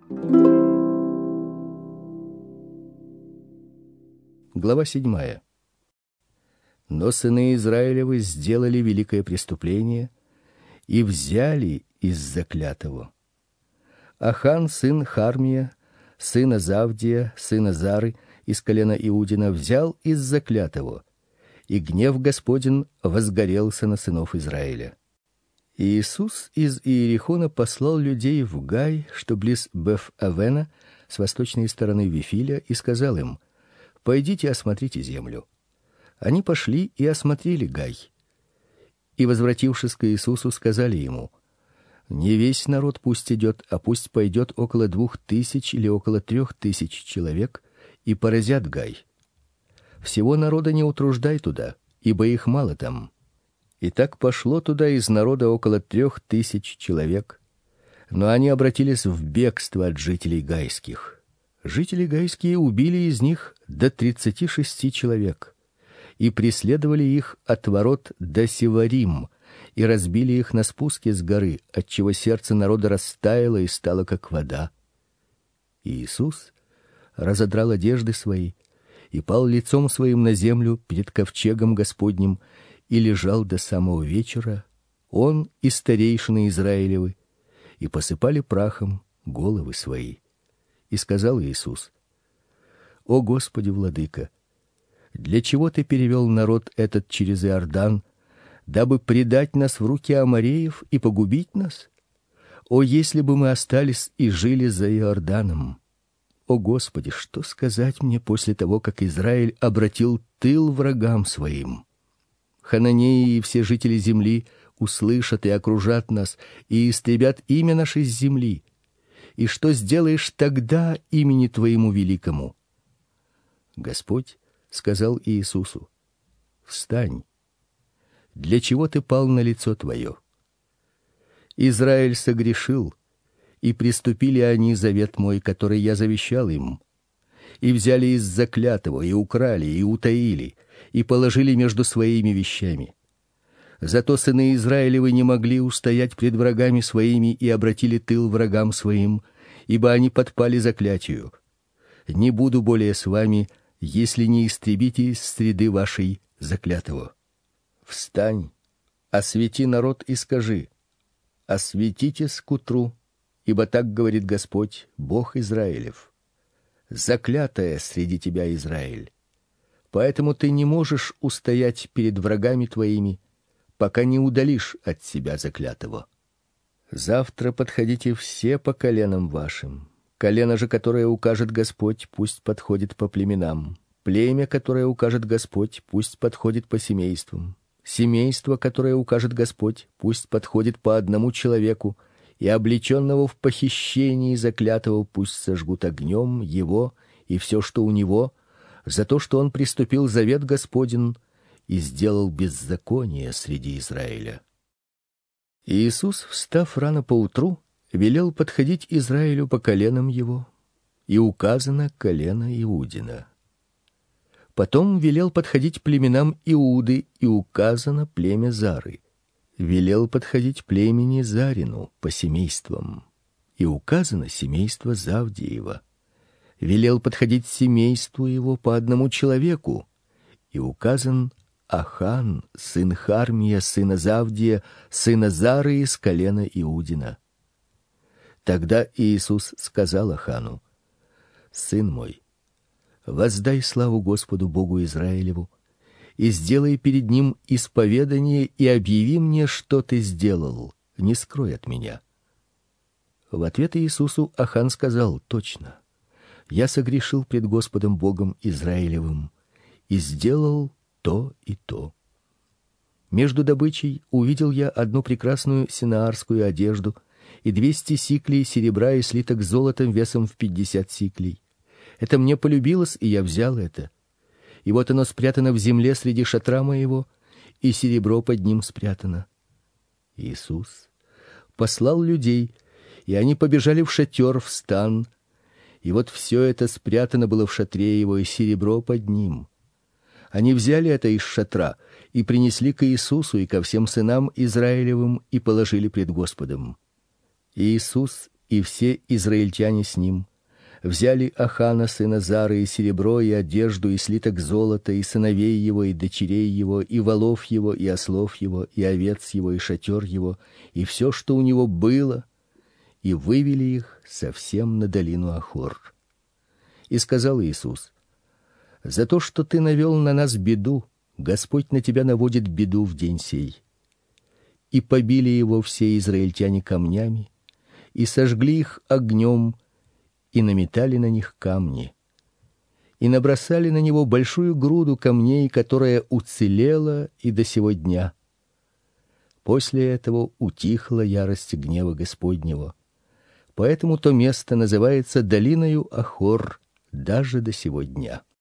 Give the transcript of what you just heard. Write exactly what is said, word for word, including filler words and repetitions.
Глава седьмая. Но сыны Израилевы сделали великое преступление и взяли из заклятого. Ахан, сын Хармия, сына Завдия, сына Зары, из колена Иудина, взял из заклятого, и гнев Господень возгорелся на сынов Израиля. И Иисус из Иерихона послал людей в Гай, что близ Беф-Авена, с восточной стороны Вифиля, и сказал им: «Пойдите, осмотрите землю». Они пошли и осмотрели Гай. И, возвратившись к Иисусу, сказали ему: «Не весь народ пусть идет, а пусть пойдет около двух тысяч или около трех тысяч человек, и поразят Гай. Всего народа не утруждай туда, ибо их мало там». И так пошло туда из народа около трех тысяч человек, но они обратились в бегство от жителей гайских. Жители гайские убили из них до тридцати шести человек, и преследовали их от ворот до Севарим, и разбили их на спуске с горы, отчего сердце народа растаяло и стало как вода. И Иисус разодрал одежды свои и пал лицом своим на землю перед ковчегом Господним, и лежал до самого вечера, он и старейшины Израилевы, и посыпали прахом головы свои. И сказал Иисус: «О Господи, владыка, для чего ты перевел народ этот через Иордан, дабы предать нас в руки амореев и погубить нас? О, если бы мы остались и жили за Иорданом! О Господи, что сказать мне после того, как Израиль обратил тыл врагам своим? Хананеи и все жители земли услышат и окружат нас, и истребят имя наше с земли. И что сделаешь тогда имени твоему великому?» Господь сказал Иисусу: «Встань. Для чего ты пал на лицо твое? Израиль согрешил, и приступили они завет мой, который я завещал им, и взяли из заклятого, и украли, и утаили, и положили между своими вещами. Зато сыны Израилевы не могли устоять пред врагами своими и обратили тыл врагам своим, ибо они подпали заклятию. Не буду более с вами, если не истребите из среды вашей заклятого. Встань, освети народ и скажи: осветитесь к утру, ибо так говорит Господь, Бог Израилев: заклятая среди тебя Израиль. Поэтому ты не можешь устоять перед врагами твоими, пока не удалишь от себя заклятого. Завтра подходите все по коленам вашим. Колено же, которое укажет Господь, пусть подходит по племенам. Племя, которое укажет Господь, пусть подходит по семействам. Семейство, которое укажет Господь, пусть подходит по одному человеку, и облеченного в похищении заклятого пусть сожгут огнем его и все, что у него, за то, что он приступил завет Господень и сделал беззаконие среди Израиля». И Иисус, встав рано поутру, велел подходить Израилю по коленам его, и указано колено Иудина. Потом велел подходить племенам Иуды, и указано племя Зары. Велел подходить племени Зарину по семействам, и указано семейство Завдиева. Велел подходить семейству его по одному человеку, и указан Ахан, сын Хармия, сына Завдия, сына Зары из колена Иудина. Тогда Иисус сказал Ахану: «Сын мой, воздай славу Господу Богу Израилеву, и сделай перед ним исповедание, и объяви мне, что ты сделал, не скрой от меня». В ответ Иисусу Ахан сказал: «Точно, я согрешил пред Господом Богом Израилевым и сделал то и то. Между добычей увидел я одну прекрасную синаарскую одежду и двести сиклей серебра и слиток золотом весом в пятьдесят сиклей. Это мне полюбилось, и я взял это. И вот оно спрятано в земле среди шатра моего, и серебро под ним спрятано». Иисус послал людей, и они побежали в шатер, в стан, и вот все это спрятано было в шатре его, и серебро под ним. Они взяли это из шатра и принесли к Иисусу и ко всем сынам Израилевым и положили пред Господом. Иисус и все израильтяне с ним взяли Ахана сына Зары и серебро и одежду и слиток золота и сыновей его и дочерей его и волов его и ослов его и овец его и шатер его и все, что у него было, и вывели их совсем на долину Ахор. И сказал Иисус: за то, что ты навел на нас беду, Господь на тебя наводит беду в день сей. И побили его все израильтяне камнями, и сожгли их огнем, и наметали на них камни, и набросали на него большую груду камней, которая уцелела и до сего дня. После этого утихла ярость гнева Господнего, поэтому то место называется долиною Ахор даже до сего дня.